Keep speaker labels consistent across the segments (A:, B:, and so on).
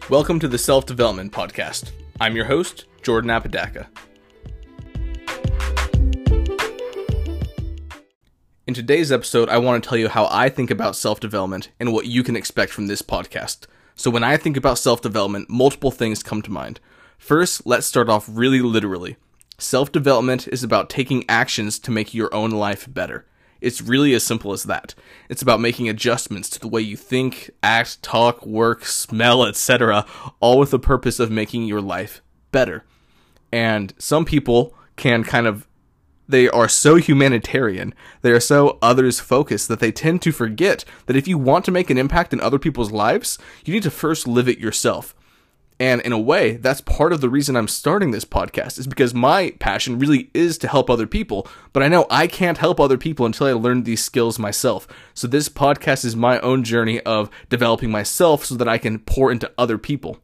A: Welcome to the Self-Development Podcast. I'm your host, Jordan Apodaca. In today's episode, I want to tell you how I think about self-development and what you can expect from this podcast. So when I think about self-development, multiple things come to mind. First, let's start off really literally. Self-development is about taking actions to make your own life better. It's really as simple as that. It's about making adjustments to the way you think, act, talk, work, smell, etc., all with the purpose of making your life better. And some people they are so humanitarian, they are so others-focused that they tend to forget that if you want to make an impact in other people's lives, you need to first live it yourself. And in a way, that's part of the reason I'm starting this podcast, is because my passion really is to help other people, but I know I can't help other people until I learn these skills myself. So this podcast is my own journey of developing myself so that I can pour into other people.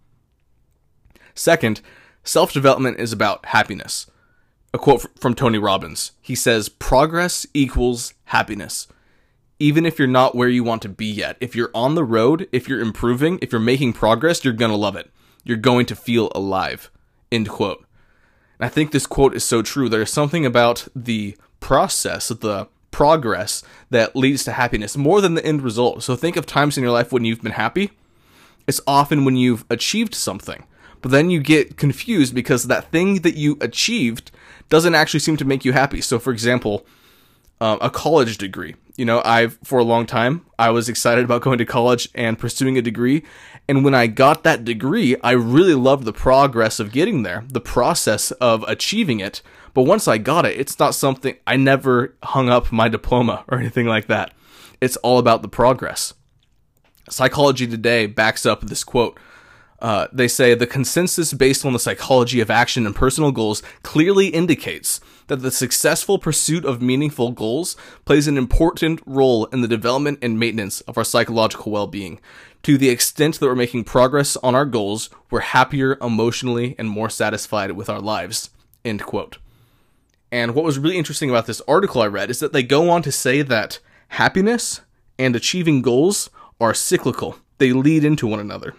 A: Second, self-development is about happiness. A quote from Tony Robbins. He says, "Progress equals happiness." Even if you're not where you want to be yet, if you're on the road, if you're improving, if you're making progress, you're going to love it. You're going to feel alive. End quote. And I think this quote is so true. There's something about the process, the progress, that leads to happiness more than the end result. So think of times in your life when you've been happy. It's often when you've achieved something. But then you get confused because that thing that you achieved doesn't actually seem to make you happy. So for example, a college degree. For a long time, I was excited about going to college and pursuing a degree. And when I got that degree, I really loved the progress of getting there, the process of achieving it. But once I got it, it's not something, I never hung up my diploma or anything like that. It's all about the progress. Psychology Today backs up this quote. They say, "The consensus based on the psychology of action and personal goals clearly indicates that the successful pursuit of meaningful goals plays an important role in the development and maintenance of our psychological well-being. To the extent that we're making progress on our goals, we're happier emotionally and more satisfied with our lives." End quote. And what was really interesting about this article I read is that they go on to say that happiness and achieving goals are cyclical. They lead into one another.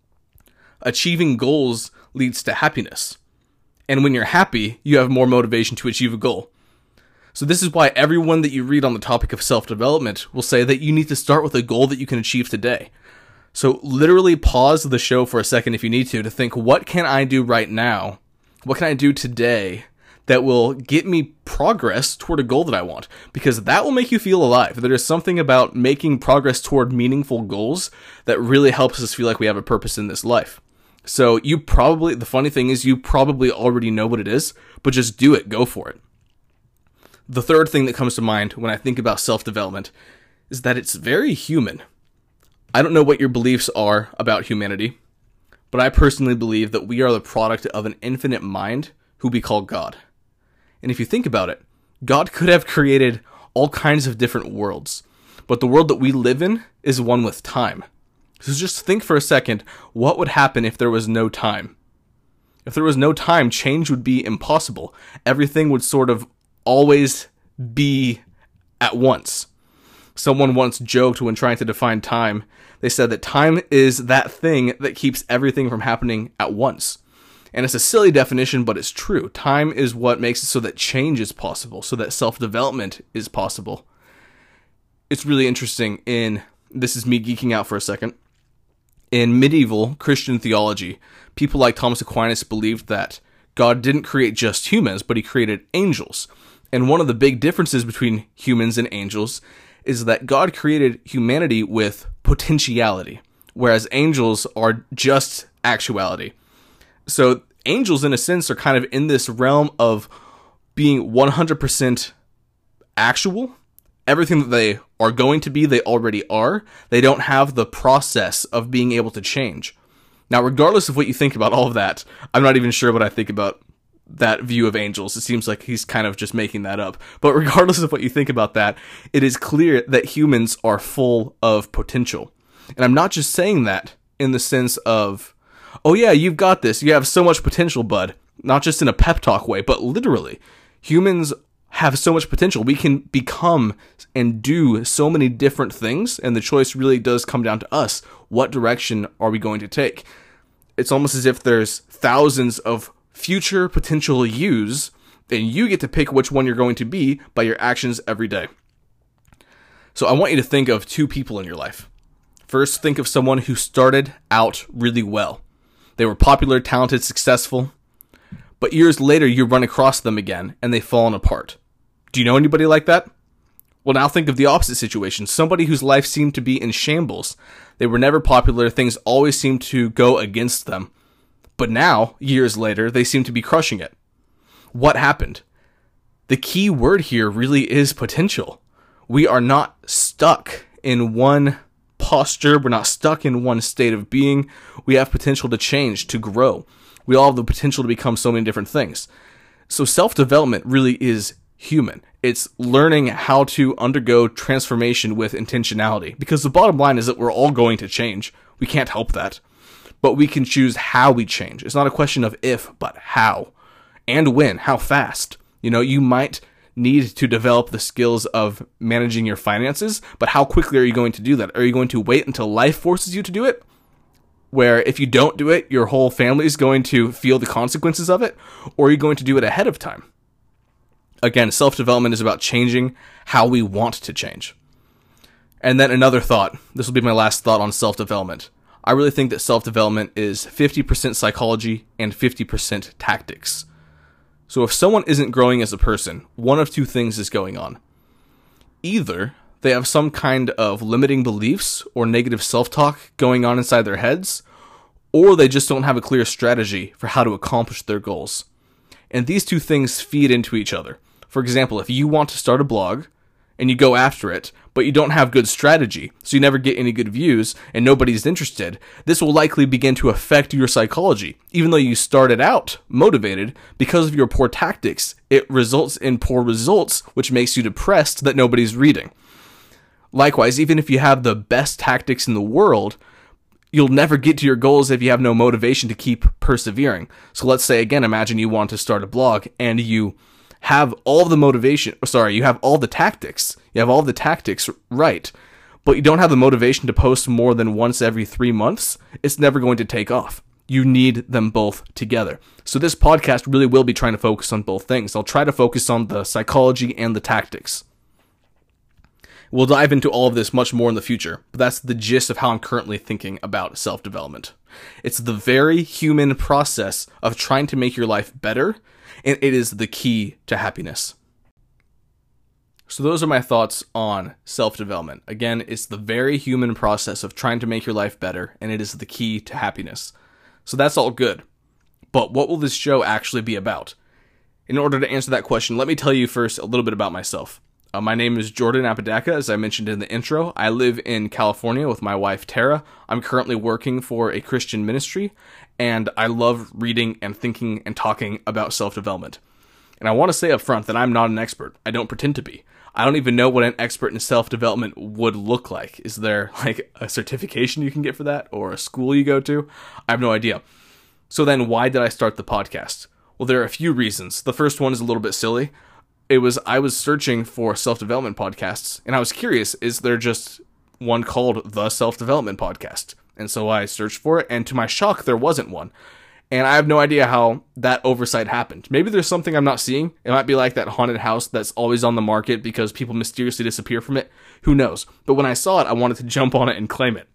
A: Achieving goals leads to happiness. And when you're happy, you have more motivation to achieve a goal. So this is why everyone that you read on the topic of self-development will say that you need to start with a goal that you can achieve today. So literally pause the show for a second if you need to think, what can I do right now? What can I do today that will get me progress toward a goal that I want? Because that will make you feel alive. There is something about making progress toward meaningful goals that really helps us feel like we have a purpose in this life. So the funny thing is you probably already know what it is, but just do it, go for it. The third thing that comes to mind when I think about self-development is that it's very human. I don't know what your beliefs are about humanity, but I personally believe that we are the product of an infinite mind who we call God. And if you think about it, God could have created all kinds of different worlds, but the world that we live in is one with time. So just think for a second, what would happen if there was no time? If there was no time, change would be impossible. Everything would sort of always be at once. Someone once joked when trying to define time, they said that time is that thing that keeps everything from happening at once. And it's a silly definition, but it's true. Time is what makes it so that change is possible, so that self-development is possible. It's really interesting this is me geeking out for a second. In medieval Christian theology, people like Thomas Aquinas believed that God didn't create just humans, but he created angels. And one of the big differences between humans and angels is that God created humanity with potentiality, whereas angels are just actuality. So angels, in a sense, are kind of in this realm of being 100% actual. Everything that they are going to be, they already are. They don't have the process of being able to change. Now, regardless of what you think about all of that, I'm not even sure what I think about that view of angels. It seems like he's kind of just making that up. But regardless of what you think about that, it is clear that humans are full of potential. And I'm not just saying that in the sense of, oh yeah, you've got this. You have so much potential, bud. Not just in a pep talk way, but literally. Humans have so much potential. We can become and do so many different things, and the choice really does come down to us. What direction are we going to take? It's almost as if there's thousands of future potential yous, and you get to pick which one you're going to be by your actions every day. So I want you to think of two people in your life. First, think of someone who started out really well. They were popular, talented, successful, but years later you run across them again and they've fallen apart. Do you know anybody like that? Well, now think of the opposite situation. Somebody whose life seemed to be in shambles. They were never popular. Things always seemed to go against them. But now, years later, they seem to be crushing it. What happened? The key word here really is potential. We are not stuck in one posture. We're not stuck in one state of being. We have potential to change, to grow. We all have the potential to become so many different things. So self-development really is human. It's learning how to undergo transformation with intentionality. Because the bottom line is that we're all going to change. We can't help that. But we can choose how we change. It's not a question of if, but how. And when. How fast. You might need to develop the skills of managing your finances, but how quickly are you going to do that? Are you going to wait until life forces you to do it? Where if you don't do it, your whole family is going to feel the consequences of it? Or are you going to do it ahead of time? Again, self-development is about changing how we want to change. And then another thought. This will be my last thought on self-development. I really think that self-development is 50% psychology and 50% tactics. So if someone isn't growing as a person, one of two things is going on. Either they have some kind of limiting beliefs or negative self-talk going on inside their heads, or they just don't have a clear strategy for how to accomplish their goals. And these two things feed into each other. For example, if you want to start a blog and you go after it, but you don't have good strategy, so you never get any good views and nobody's interested, this will likely begin to affect your psychology. Even though you started out motivated, because of your poor tactics, it results in poor results, which makes you depressed that nobody's reading. Likewise, even if you have the best tactics in the world, you'll never get to your goals if you have no motivation to keep persevering. So let's say, again, imagine you want to start a blog and you have all the motivation, you have all the tactics. You have all the tactics right, but you don't have the motivation to post more than once every 3 months. It's never going to take off. You need them both together. So this podcast really will be trying to focus on both things. I'll try to focus on the psychology and the tactics. We'll dive into all of this much more in the future, but that's the gist of how I'm currently thinking about self-development. It's the very human process of trying to make your life better, and it is the key to happiness. So those are my thoughts on self-development. Again, it's the very human process of trying to make your life better, and it is the key to happiness. So that's all good. But what will this show actually be about? In order to answer that question, let me tell you first a little bit about myself. My name is Jordan Apodaca, as I mentioned in the intro. I live in California with my wife, Tara. I'm currently working for a Christian ministry, and I love reading and thinking and talking about self-development. And I want to say up front that I'm not an expert. I don't pretend to be. I don't even know what an expert in self-development would look like. Is there like a certification you can get for that, or a school you go to? I have no idea. So then why did I start the podcast? Well, there are a few reasons. The first one is a little bit silly. I was searching for self-development podcasts, and I was curious, is there just one called The Self-Development Podcast? And so I searched for it, and to my shock, there wasn't one. And I have no idea how that oversight happened. Maybe there's something I'm not seeing. It might be like that haunted house that's always on the market because people mysteriously disappear from it. Who knows? But when I saw it, I wanted to jump on it and claim it.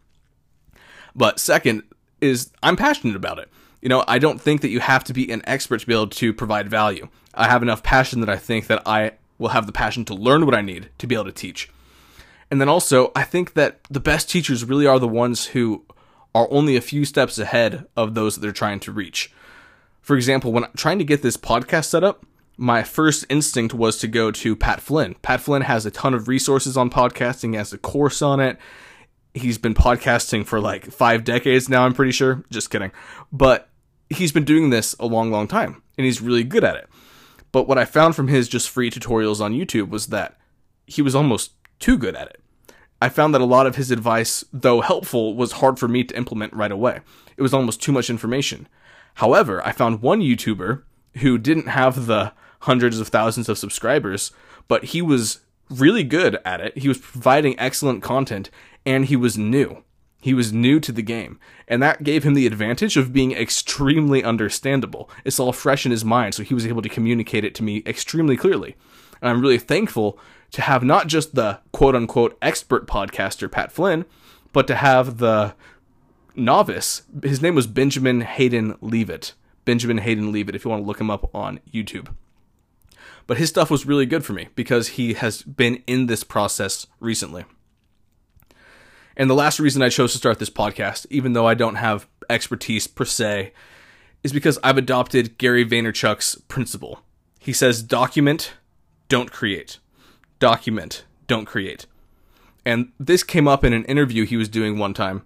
A: But second is I'm passionate about it. I don't think that you have to be an expert to be able to provide value. I have enough passion that I think that I will have the passion to learn what I need to be able to teach. And then also, I think that the best teachers really are the ones who are only a few steps ahead of those that they're trying to reach. For example, when I'm trying to get this podcast set up, my first instinct was to go to Pat Flynn. Pat Flynn has a ton of resources on podcasting, he has a course on it. He's been podcasting for like 5 decades now, I'm pretty sure. Just kidding. But he's been doing this a long, long time, and he's really good at it. But what I found from his just free tutorials on YouTube was that he was almost too good at it. I found that a lot of his advice, though helpful, was hard for me to implement right away. It was almost too much information. However, I found one YouTuber who didn't have the hundreds of thousands of subscribers, but he was really good at it. He was providing excellent content, and he was new. He was new to the game, and that gave him the advantage of being extremely understandable. It's all fresh in his mind, so he was able to communicate it to me extremely clearly. And I'm really thankful to have not just the quote-unquote expert podcaster, Pat Flynn, but to have the novice. His name was Benjamin Hayden Leavitt. Benjamin Hayden Leavitt, if you want to look him up on YouTube. But his stuff was really good for me because he has been in this process recently. And the last reason I chose to start this podcast, even though I don't have expertise per se, is because I've adopted Gary Vaynerchuk's principle. He says, document, don't create. Document, don't create. And this came up in an interview he was doing one time.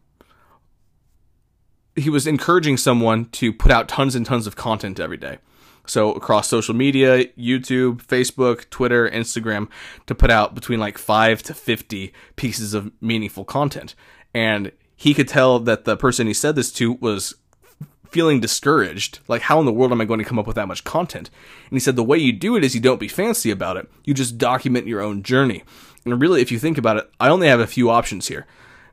A: He was encouraging someone to put out tons and tons of content every day. So across social media, YouTube, Facebook, Twitter, Instagram, to put out between like 5 to 50 pieces of meaningful content. And he could tell that the person he said this to was feeling discouraged. Like, how in the world am I going to come up with that much content? And he said the way you do it is you don't be fancy about it. You just document your own journey. And really, if you think about it, I only have a few options here.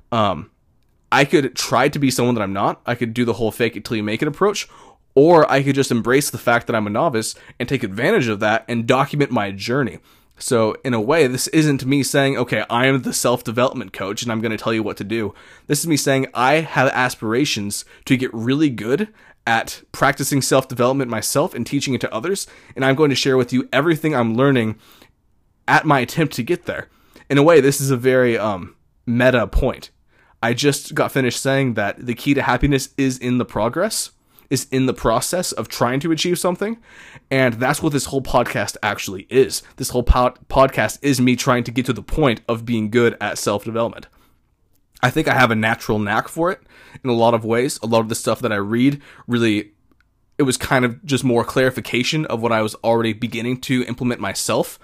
A: I could try to be someone that I'm not. I could do the whole fake it till you make it approach. Or I could just embrace the fact that I'm a novice and take advantage of that and document my journey. So in a way, this isn't me saying, okay, I am the self-development coach and I'm going to tell you what to do. This is me saying I have aspirations to get really good at practicing self-development myself and teaching it to others. And I'm going to share with you everything I'm learning at my attempt to get there. In a way, this is a very meta point. I just got finished saying that the key to happiness is in the progress. Is in the process of trying to achieve something. And that's what this whole podcast actually is. This whole podcast is me trying to get to the point of being good at self-development. I think I have a natural knack for it in a lot of ways. A lot of the stuff that I read, really, it was kind of just more clarification of what I was already beginning to implement myself.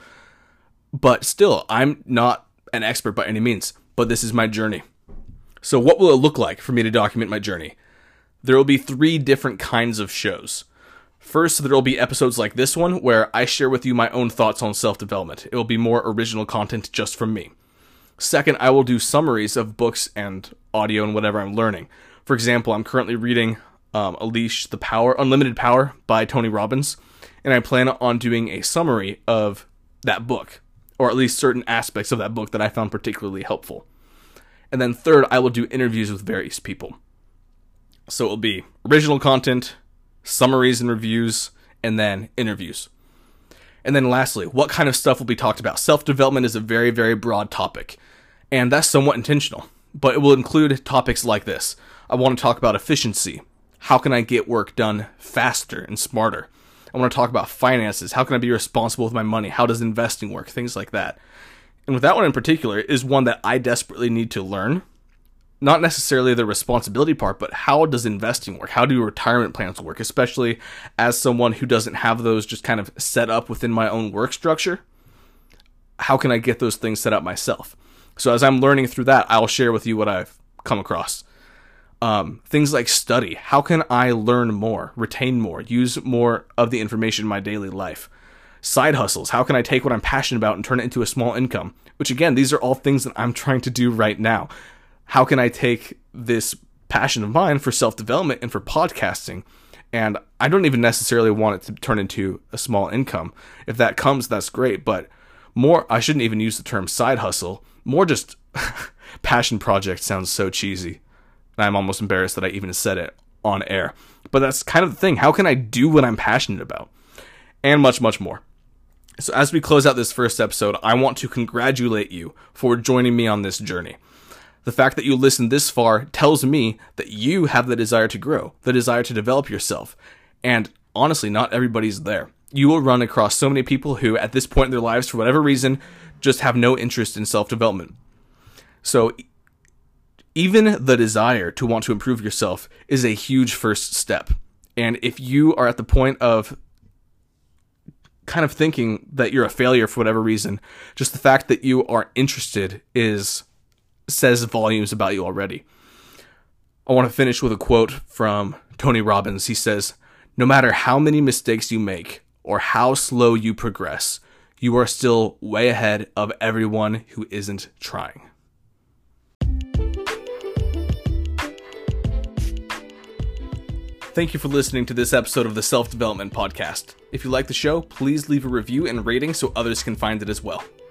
A: But still, I'm not an expert by any means, but this is my journey. So what will it look like for me to document my journey? There will be 3 different kinds of shows. First, there will be episodes like this one where I share with you my own thoughts on self-development. It will be more original content just from me. Second, I will do summaries of books and audio and whatever I'm learning. For example, I'm currently reading Unleash the Power, Unlimited Power by Tony Robbins, and I plan on doing a summary of that book, or at least certain aspects of that book that I found particularly helpful. And then third, I will do interviews with various people. So it'll be original content, summaries and reviews, and then interviews. And then lastly, what kind of stuff will be talked about? Self-development is a very, very broad topic, and that's somewhat intentional. But it will include topics like this. I want to talk about efficiency. How can I get work done faster and smarter? I want to talk about finances. How can I be responsible with my money? How does investing work? Things like that. And with that one in particular is one that I desperately need to learn. Not necessarily the responsibility part, but how does investing work? How do retirement plans work? Especially as someone who doesn't have those just kind of set up within my own work structure. How can I get those things set up myself? So as I'm learning through that, I'll share with you what I've come across. Things like study. How can I learn more, retain more, use more of the information in my daily life? Side hustles. How can I take what I'm passionate about and turn it into a small income? Which again, these are all things that I'm trying to do right now. How can I take this passion of mine for self-development and for podcasting? And I don't even necessarily want it to turn into a small income. If that comes, that's great. But more, I shouldn't even use the term side hustle. More just passion project sounds so cheesy. And I'm almost embarrassed that I even said it on air. But that's kind of the thing. How can I do what I'm passionate about? And much, much more. So as we close out this first episode, I want to congratulate you for joining me on this journey. The fact that you listened this far tells me that you have the desire to grow, the desire to develop yourself. And honestly, not everybody's there. You will run across so many people who, at this point in their lives, for whatever reason, just have no interest in self-development. So even the desire to want to improve yourself is a huge first step. And if you are at the point of kind of thinking that you're a failure for whatever reason, just the fact that you are interested says volumes about you already. I want to finish with a quote from Tony Robbins. He says, "No matter how many mistakes you make or how slow you progress, you are still way ahead of everyone who isn't trying." Thank you for listening to this episode of the Self Development Podcast. If you like the show, please leave a review and rating so others can find it as well.